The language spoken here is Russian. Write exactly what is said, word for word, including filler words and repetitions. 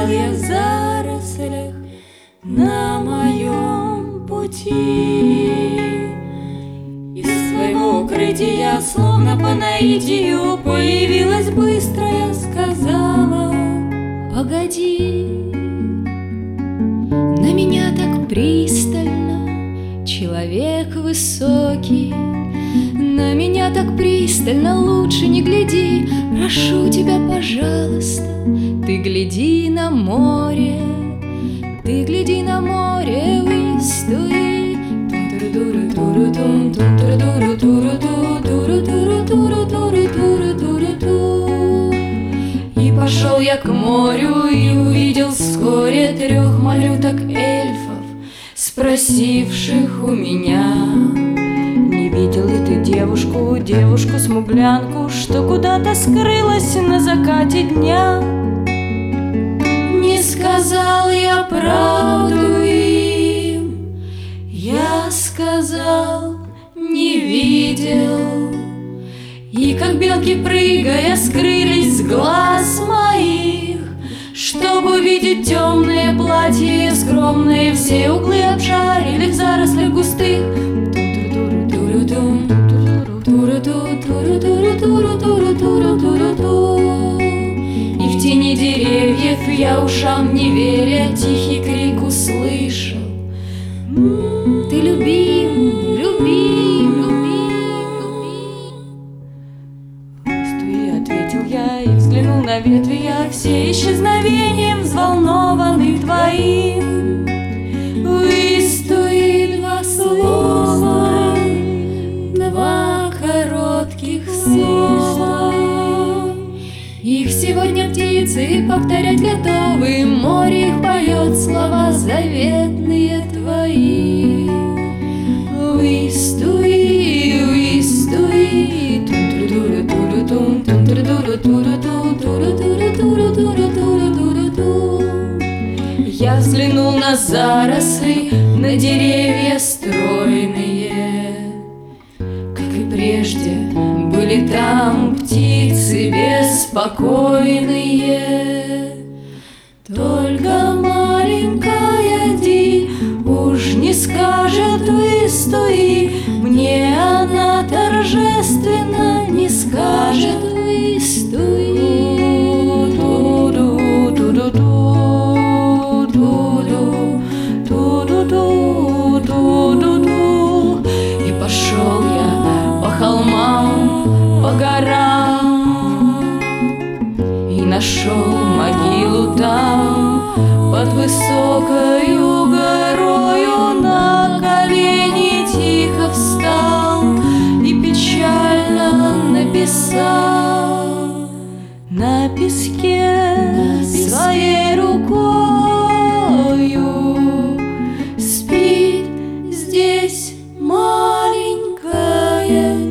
стоял я в зарослях на моем пути. Из своего укрытия, словно по наитию, появилась быстрая, сказала: погоди. На меня так пристально человек высокий, на меня так пристально, лучше не гляди. Прошу тебя, пожалуйста, ты гляди на море, ты гляди на море, выстуи. И пошел я к морю и увидел вскоре трех малюток-эльфов, спросивших у меня: не видел ли ты девушку, девушку-смуглянку, что куда-то скрылась на закате дня? Не сказал я правду им, я сказал, не видел. И как белки, прыгая, скрылись с глаз моих, чтобы увидеть темные платья скромные, все углы обшарили в зарослях густых. И в тени деревьев я ушам не веря тихий крик услышал: ты любим, любим, любим, любим. Выстуи, ответил я и взглянул на ветви я, все исчезновением взволнованы твоим. Выстуи, два слова, два коротких слова. Их сегодня птицы повторять готовы, море их поет слова заветные твои. Выстуи, выстуи, я взглянул на заросли, на деревья стройные. Как и прежде, были там птицы беспокойные. Только маленькая Ди уж не скажет выстуи, мне она торжественно не скажет выстуи. И пошел я по холмам, по горам, и нашел могилу там под высокою горою. На колени тихо встал и печально написал на песке, на песке своей рукою: спит здесь маленькая